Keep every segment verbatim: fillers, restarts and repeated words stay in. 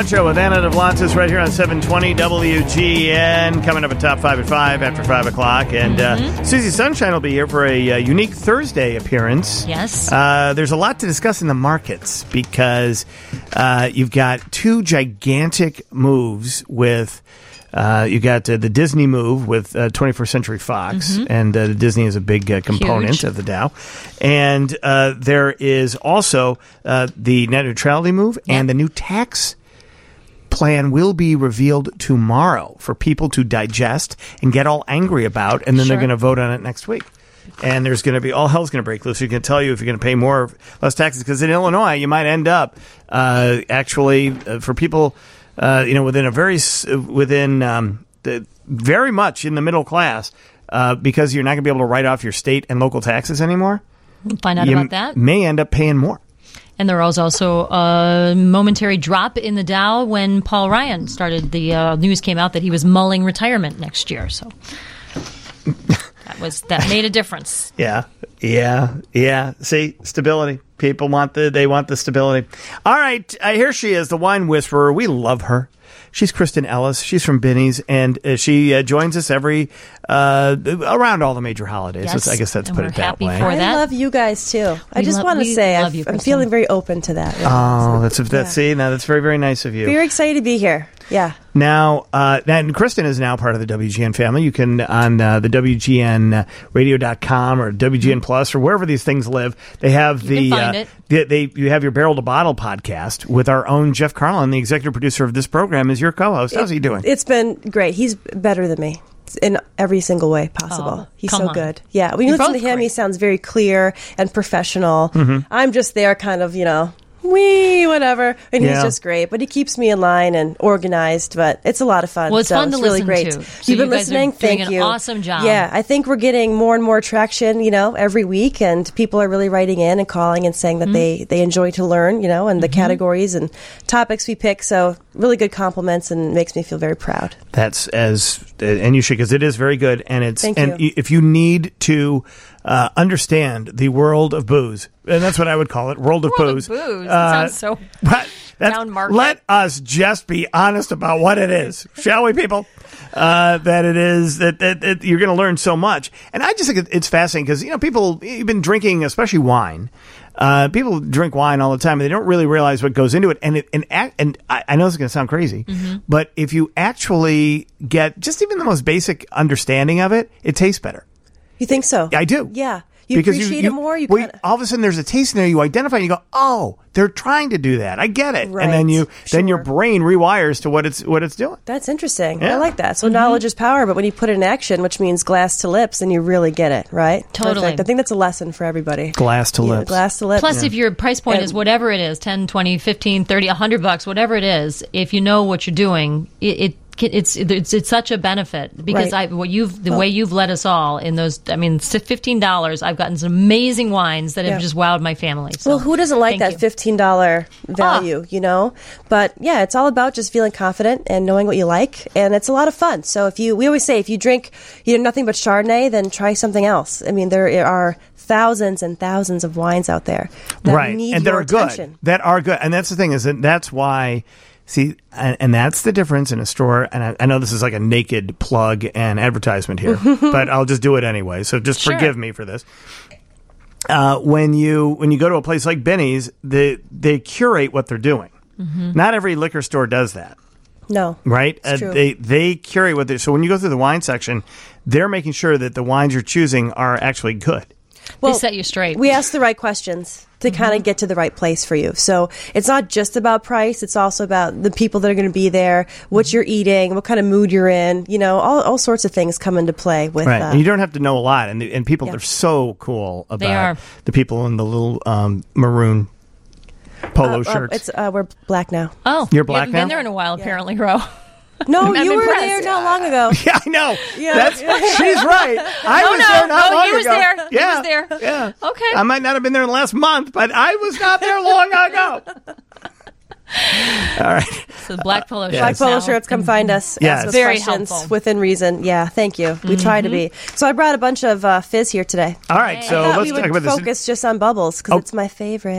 John Show with Anna DeVlantis right here on seven twenty W G N. Coming up at Top five at five after five o'clock. And mm-hmm. uh, Susie Sunshine will be here for a uh, unique Thursday appearance. Yes. Uh, there's a lot to discuss in the markets because uh, you've got two gigantic moves with... Uh, you got uh, the Disney move with uh, twenty-first Century Fox, mm-hmm. and uh, Disney is a big uh, component Huge. of the Dow. And uh, there is also uh, the net neutrality move, yep. and the new tax plan will be revealed tomorrow for people to digest and get all angry about, and then sure. they're going to vote on it next week. And there's going to be all hell's going to break loose. You can tell you if you're going to pay more or less taxes, because in Illinois you might end up uh, actually uh, for people. Uh, you know, within a very, within um, the, very much in the middle class, uh, because you're not going to be able to write off your state and local taxes anymore. Find out you about that. May end up paying more. And there was also a momentary drop in the Dow when Paul Ryan started. The uh, news came out that he was mulling retirement next year. So that was that made a difference. Yeah, yeah, yeah. See, stability. People want the they want the stability. All right, uh, here she is, the wine whisperer. We love her. She's Kristen Ellis. She's from Binny's, and uh, she uh, joins us every uh, around all the major holidays. Yes, I guess that's and put we're it that happy way. for I that. love you guys too. I We just lo- want to we say love I've, you, I'm Kristen. feeling very open to that. Really. Oh, that's that's Yeah. see now that's very very nice of you. Very excited to be here. Yeah. Now, uh, and Kristen is now part of the W G N family. You can, on uh, the W G N radio dot com or W G N Plus or wherever these things live, they have the, can find uh, it. the, they, you have your Barrel to Bottle podcast with our own Jeff Carlin, the executive producer of this program, is your co-host. How's It- he doing? It's been great. He's better than me in every single way possible. Oh, He's come so on. good. Yeah. When you You're listen to both him, he great. sounds very clear and professional. Mm-hmm. I'm just there kind of, you know, wee, whatever. And Yeah. he's just great. But he keeps me in line and organized. But it's a lot of fun. Well, it's so fun to it's really listen great. to. So You've you been guys are listening. doing Thank an you. awesome job. Yeah. I think we're getting more and more traction, you know, every week. And people are really writing in and calling and saying that Mm-hmm. they, they enjoy to learn, you know, and the categories and topics we pick. So really good compliments and makes me feel very proud. That's as, and you should, because it is very good. And it's, Thank and you. if you need to uh, understand the world of booze, and that's what I would call it, world of World of booze. booze. That Uh, sounds so but that's- down market. Let us just be honest about what it is, shall we, people? Uh, that it is that, that, that you're going to learn so much, and I just think it- it's fascinating because you know people you've been drinking, especially wine. Uh, people drink wine all the time, and they don't really realize what goes into it. And it, and act, and I, I know this is going to sound crazy, Mm-hmm. but if you actually get just even the most basic understanding of it, it tastes better. You think so? I do. Yeah. You appreciate it more? You well, kinda- all of a sudden there's a taste in there. You identify and you go, oh, they're trying to do that. I get it. Right. And then you, then your Sure. brain rewires to what it's what it's doing. That's interesting. Yeah. I like that. So knowledge is power, but when you put it in action, which means glass to lips, then you really get it, right? Totally. Perfect. I think that's a lesson for everybody. Glass to Yeah, lips. glass to lips. Plus, if your price point And- is whatever it is, ten, twenty, fifteen, thirty, one hundred bucks, whatever it is, if you know what you're doing, it, it it's it's it's such a benefit because Right. I what you've the way you've led us all in those. I mean, fifteen dollars. I've gotten some amazing wines that have Yeah. just wowed my family. So, Well, who doesn't like thank that you. fifteen dollars value, you know? But yeah, it's all about just feeling confident and knowing what you like. And it's a lot of fun. So if you, we always say, if you drink, you know, nothing but Chardonnay, then try something else. I mean, there are thousands and thousands of wines out there that right. need and that your are good. attention. That are good. And that's the thing is that that's why, see, and, and that's the difference in a store. And I, I know this is like a naked plug and advertisement here, but I'll just do it anyway. So just Sure. forgive me for this. Uh, when you when you go to a place like Binny's, they they curate what they're doing. Mm-hmm. Not every liquor store does that, No. right? It's true. They they curate what they. So when you go through the wine section, they're making sure that the wines you're choosing are actually good. They set you straight. We ask the right questions to Mm-hmm. kind of get to the right place for you. So it's not just about price. It's also about the people that are going to be there, what Mm-hmm. you're eating, what kind of mood you're in. You know, all, all sorts of things come into play with Right, uh, and you don't have to know a lot, and the, and people Yeah. are so cool about They are. the people in the little um, maroon polo uh, uh, shirts. It's uh, we're black now. oh, You're you black haven't now? been there in a while, apparently, Ro. No, I'm you were impressed. there not long ago. Yeah, I know. Yeah. That's she's right. I No, was no, there not no, long he was ago. there. He Yeah, was there. Yeah. Okay. I might not have been there in the last month, but I was not there long ago. All right. So the black polo Yeah. Black shirts polo now. shirts, come find us. Yes. Ask us Very questions helpful. within reason. Yeah, thank you. We try to be. So I brought a bunch of uh, fizz here today. All right. So I thought let's we talk would about this. focus just on bubbles because Oh. it's my favorite.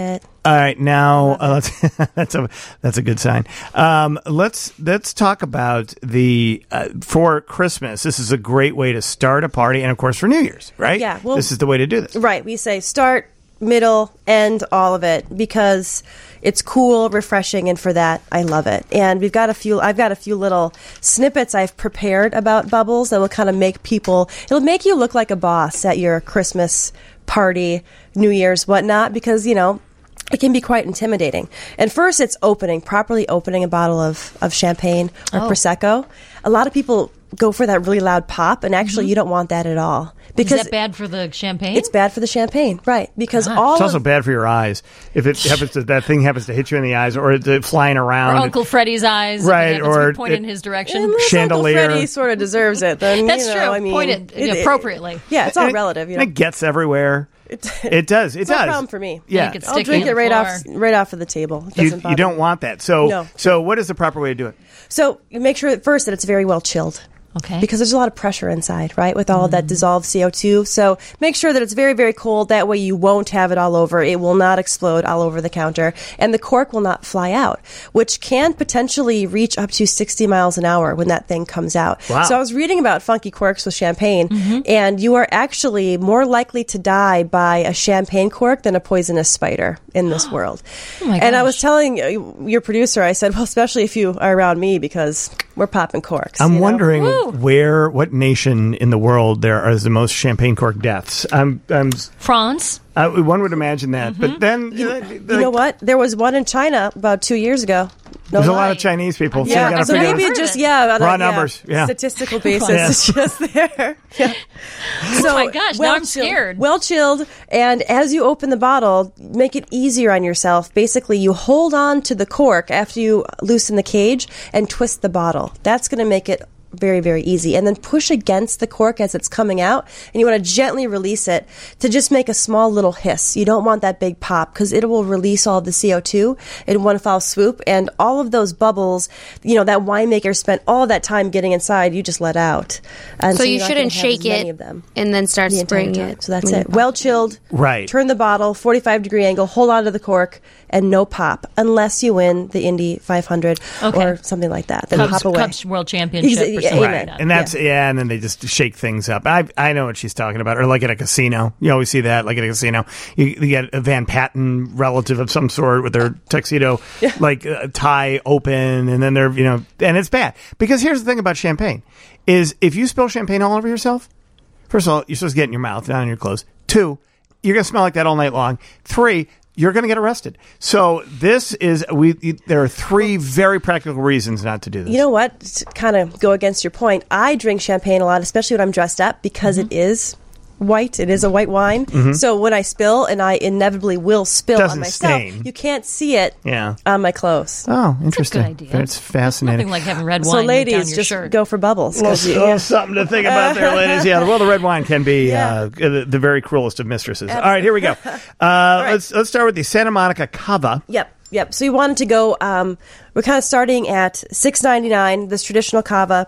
All right, now uh, let's, that's a that's a good sign. Um, let's let's talk about the uh, for Christmas. This is a great way to start a party, and of course for New Year's, right? Yeah, well, this is the way to do this. Right. We say start, middle, end, all of it because it's cool, refreshing, and for that I love it. And we've got a few. I've got a few little snippets I've prepared about bubbles that will kind of make people. It'll make you look like a boss at your Christmas party, New Year's, whatnot, because you know. It can be quite intimidating. And first, it's opening, properly opening a bottle of, of champagne or Oh. Prosecco. A lot of people go for that really loud pop, and actually, you don't want that at all. Because Is that bad for the champagne? it's bad for the champagne, right? Because Gosh. all It's also of, bad for your eyes if it happens to that thing happens to hit you in the eyes or it's flying or around. Uncle Freddie's eyes. if it Right, happens to or be pointed it- in his direction. unless chandelier. Uncle Freddie sort of deserves it. Then That's you know, true. I mean, Point it appropriately. Yeah, it's all And it- relative. You and know, it gets everywhere. it, It does. It it's does. no problem for me. Yeah, You could I'll stick drink it it on right the off, floor. right off of the table. It you, doesn't you bother don't me. want that. So, No. so what is the proper way to do it? So you make sure at first that it's very well chilled. Okay. Because there's a lot of pressure inside, right, with all of that dissolved C O two. So make sure that it's very, very cold. That way you won't have it all over. It will not explode all over the counter. And the cork will not fly out, which can potentially reach up to sixty miles an hour when that thing comes out. Wow. So I was reading about funky corks with champagne, and you are actually more likely to die by a champagne cork than a poisonous spider in this world. Oh my and I gosh. was telling uh, your producer, I said, well, especially if you are around me, because we're popping corks. I'm you know? wondering Woo. where, what nation in the world there are the most champagne cork deaths. I'm, I'm, France. uh, one would imagine that, but then you, You know what? There was one in China about two years ago. No There's a lie. lot of Chinese people. so you Yeah, gotta so figure maybe out- it just yeah, on a, Raw yeah, numbers, yeah. statistical basis, Yeah. it's just there. Yeah. So, Oh my gosh, now I'm chilled- scared. Well chilled, and as you open the bottle, make it easier on yourself. Basically, you hold on to the cork after you loosen the cage and twist the bottle. That's going to make it very, very easy. And then push against the cork as it's coming out, and you want to gently release it to just make a small little hiss. You don't want that big pop because it will release all of the C O two in one foul swoop, and all of those bubbles, you know, that winemaker spent all that time getting inside, you just let out. And So you're you not shouldn't gonna have shake as many it of them and then start the entire spraying time. it. So that's when you it. pop. Well chilled. Right. Turn the bottle, forty-five degree angle, hold on to the cork, and no pop unless you win the Indy five hundred Okay. or something like that. Then Cubs, pop away. Cubs World Championship. Exa- or yeah, something amen. like that. And that's yeah. and then they just shake things up. I I know what she's talking about. Or like at a casino, you always see that. Like at a casino, you, you get a Van Patten relative of some sort with their tuxedo, like uh, tie open, and then they're you know, and it's bad because here's the thing about champagne: is if you spill champagne all over yourself, first of all, you're supposed to get it in your mouth, not in your clothes. Two, you're gonna smell like that all night long. Three, you're going to get arrested. So this is we. There are three very practical reasons not to do this. You know what? To kind of go against your point, I drink champagne a lot, especially when I'm dressed up, because Mm-hmm. it is white. It is a white wine. So when I spill, and I inevitably will spill Doesn't on myself, stain. you can't see it Yeah. on my clothes. Oh, interesting. idea. That's fascinating. Nothing like having red wine So down ladies, your just shirt. go for bubbles. 'cause you- Little, yeah. something to think about there, ladies. Yeah, well, the red wine can be Yeah. uh, the, the very cruelest of mistresses. All right, here we go. Uh, Let's let's start with the Santa Monica Cava. Yep, yep. So we wanted to go. Um, we're kind of starting at six ninety nine. This traditional cava.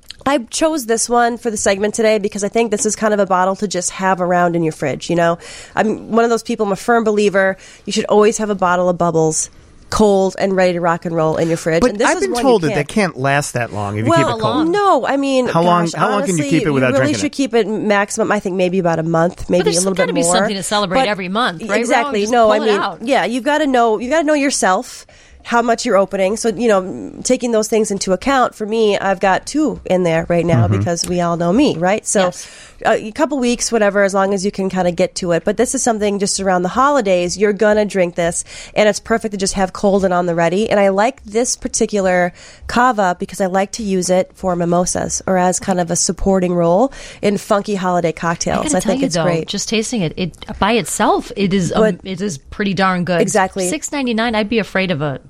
I chose this one for the segment today because I think this is kind of a bottle to just have around in your fridge. You know, I'm one of those people. I'm a firm believer. You should always have a bottle of bubbles, cold and ready to rock and roll in your fridge. But and this I've is been one told you that they can't last that long if you well, keep it cold. no, I mean, How long- gosh, how long can you honestly, keep it without You really drinking should it? keep it maximum. I think maybe about a month, maybe there's a little gotta bit be more. something to celebrate But- every month, right, Ro? Exactly. Just no, I pull it mean, out. yeah, you've got to know. You got to know yourself. How much you're opening. So, you know, taking those things into account, for me, I've got two in there right now Mm-hmm. because we all know me, right? So, Yes. uh, a couple weeks, whatever, as long as you can kind of get to it. But this is something just around the holidays, you're going to drink this, and it's perfect to just have cold and on the ready. And I like this particular cava because I like to use it for mimosas or as kind of a supporting role in funky holiday I cocktails. gotta I, tell think you it's though, great. just tasting it, it by itself, it is um, But- it is pretty darn good. Exactly. six ninety nine. I'd be afraid of a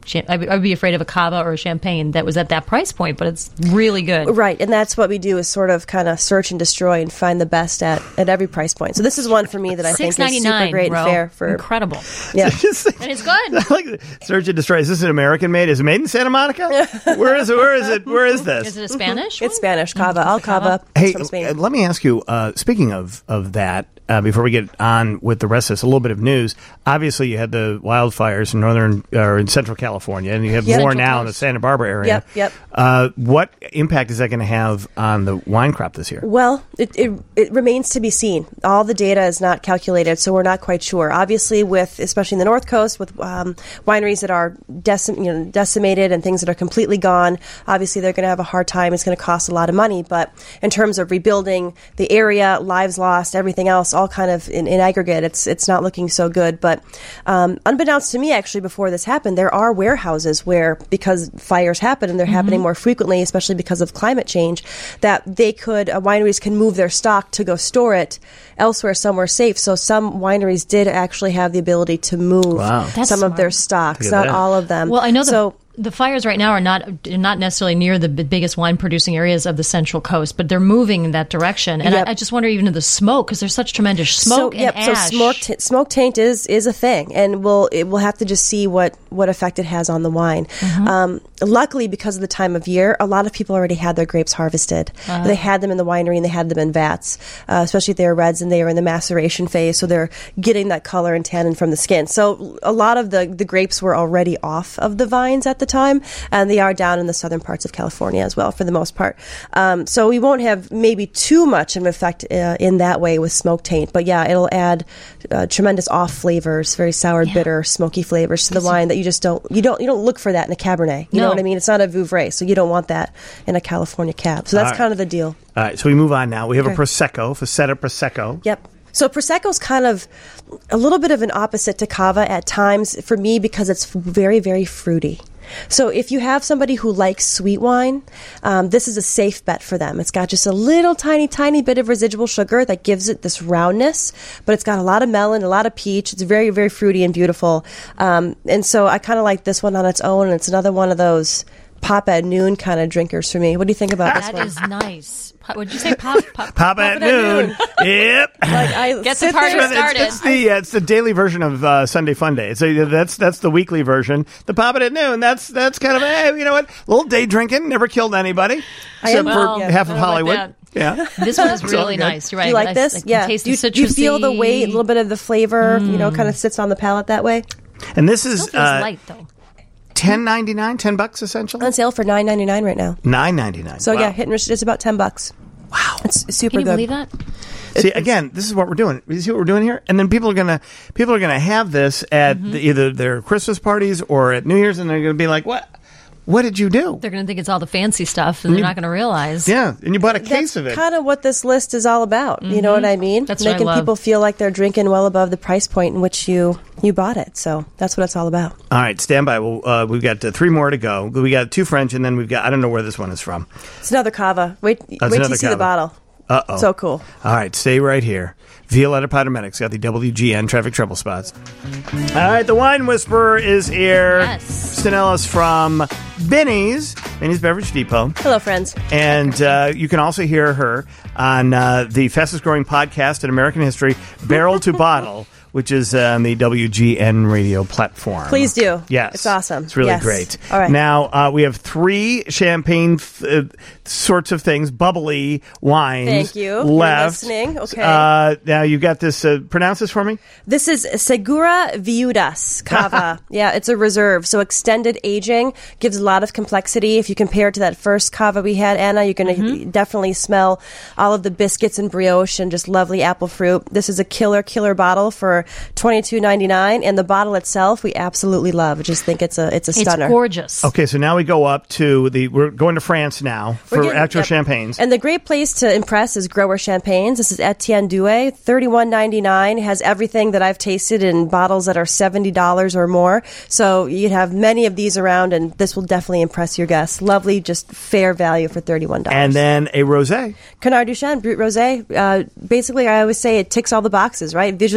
I would be afraid of a cava or a champagne that was at that price point, but it's really good. Right, and that's what we do is sort of kind of search and destroy and find the best at, at every price point. So this is one for me that I think is super great bro. and fair. For Incredible. Yeah. And it's good. Like search and destroy. Is this an American made? Is it made in Santa Monica? Where is it? Where is it? Where is this? Is it a Spanish? It's Spanish, cava. All cava. Hey, from Spain. uh, let me ask you, uh, speaking of, of that, uh, before we get on with the rest of this, a little bit of news. Obviously, you had the wildfires in northern or in central California, and you have Yep. more Central now in the Coast. Santa Barbara area. Yep, yep. Uh, what impact is that going to have on the wine crop this year? Well, it, it it remains to be seen. All the data is not calculated, so we're not quite sure. Obviously, with especially in the North Coast, with um, wineries that are decim- you know, decimated and things that are completely gone, obviously they're going to have a hard time. It's going to cost a lot of money. But in terms of rebuilding the area, lives lost, everything else, all kind of in, in aggregate, it's it's not looking so good. But um, unbeknownst to me, actually, before this happened, there are warehouses where, because fires happen and they're mm-hmm. happening more frequently, especially because of climate change, that they could uh, wineries can move their stock to go store it elsewhere, somewhere safe. So some wineries did actually have the ability to move Wow. some That's of smart. their stocks, Look at not that. all of them. Well, I know the, so. the fires right now are not not necessarily near the b- biggest wine producing areas of the Central Coast, but they're moving in that direction. And Yep. I, I just wonder even to the smoke, because there's such tremendous smoke so, and yep, ash. So smoke, t- smoke taint is, is a thing, and we'll it, we'll have to just see what, what effect it has on the wine. Mm-hmm. Um, luckily, because of the time of year, a lot of people already had their grapes harvested. Uh-huh. They had them in the winery and they had them in vats, uh, especially if they were reds and they were in the maceration phase, so they're getting that color and tannin from the skin. So a lot of the, the grapes were already off of the vines at the time, and they are down in the southern parts of California as well, for the most part. Um, so we won't have maybe too much of an effect uh, in that way with smoke taint, but yeah, it'll add uh, tremendous off flavors, very sour, Yeah. bitter, smoky flavors to the wine that you just don't you don't you don't look for that in a Cabernet. You No. know what I mean? It's not a Vouvray, so you don't want that in a California Cab. So that's All right. kind of the deal. All right, so we move on now. We have Okay. a Prosecco, Facetta Prosecco. Yep. So Prosecco's kind of a little bit of an opposite to Cava at times for me because it's very, very fruity. So if you have somebody who likes sweet wine, um, this is a safe bet for them. It's got just a little tiny, tiny bit of residual sugar that gives it this roundness, but it's got a lot of melon, a lot of peach. It's very, very fruity and beautiful. Um, and so I kind of like this one on its own, and it's another one of those pop at noon kind of drinkers for me. What do you think about this That one? is nice. Pop, would you say pop? Pop, Pop at at noon. Yep. Like I Get the sit party there- It's, started. it's the uh, it's the daily version of uh, Sunday Fun Day. It's a, that's that's the weekly version. The Pop It at Noon. That's that's kind of eh, you know what? A little day drinking never killed anybody I except am- for Well, half of I don't know Hollywood. about Yeah. This one is It's all really good. nice. You're right. Do you like I- this? I can yeah. taste Do you, the do you feel the citrusy- weight, a little bit of the flavor, you know, kind of sits on the palate that way? And this Still is feels uh, light though. ten ninety nine, ten bucks essentially. On sale for nine ninety nine right now. Nine ninety nine. So yeah, hit and it's about ten bucks. Wow. It's super Can you good. believe that? See, again, this is what we're doing. You see what we're doing here? And then people are gonna people are gonna have this at Mm-hmm. the, either their Christmas parties or at New Year's, and they're gonna be like, "What? What did you do?" They're going to think it's all the fancy stuff, and they're not going to realize. Yeah, and you bought a case That's of it. kind of what this list is all about. You know what I mean? That's what I Making love. people feel like they're drinking well above the price point in which you you bought it. So that's what it's all about. All right, stand by. We'll, uh, we've got uh, three more to go. We got two French, and then we've got I don't know where this one is from. It's another cava. Wait, wait till another you see cava. the bottle. Uh oh. So cool. All right, stay right here. Violetta Podomedics got the W G N traffic trouble spots. All right, the Wine Whisperer is here. Yes. Stanellis from Binny's, Binny's Beverage Depot. Hello, friends. And uh, you can also hear her on uh, the fastest growing podcast in American history, Barrel to Bottle, which is uh, on the W G N radio platform. Please do. Yes. It's awesome. It's really Yes. great. All right. Now, uh, we have three champagne f- uh, sorts of things, bubbly wines. Thank you. You're Left. listening. Okay. Uh, now, you've got this. Uh, pronounce this for me. This is Segura Viudas Cava. Yeah, it's a reserve. So extended aging gives a lot of complexity. If you compare it to that first Cava we had, Anna, you're going to Mm-hmm. definitely smell all of the biscuits and brioche and just lovely apple fruit. This is a killer, killer bottle for twenty-two ninety-nine, and the bottle itself we absolutely love. I just think it's a it's a It's stunner. gorgeous. Okay, so now we go up to the. We're going to France now for We're getting- actual yep. champagnes. And the great place to impress is Grower Champagnes. This is Etienne Douay, thirty-one ninety-nine. Has everything that I've tasted in bottles that are seventy dollars or more. So you have many of these around, and this will definitely impress your guests. Lovely, just fair value for thirty-one dollars. And then a rosé. Canard Duchesne, Brut Rosé. Uh, basically, I always say it ticks all the boxes, right? Visually appealing,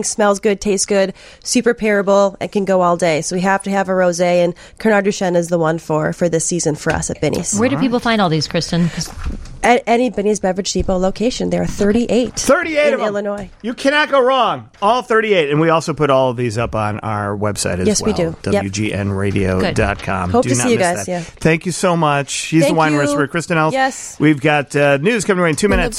smells good, tastes good, super pairable, and can go all day. So we have to have a rosé, and Canard Duchesne is the one for for this season for us at Binny's. Where do people find all these, Kristen? 'Cause At any Binny's Beverage Depot location. There are thirty-eight. thirty-eight in of them. Illinois. You cannot go wrong. All thirty-eight. And we also put all of these up on our website as Yes, well. we do. Yep. W G N radio dot com. Hope do to not see you miss guys, that. yeah. Thank you so much. She's Thank the wine you. whisperer, Kristen Elf. Yes. We've got uh, news coming away in two minutes.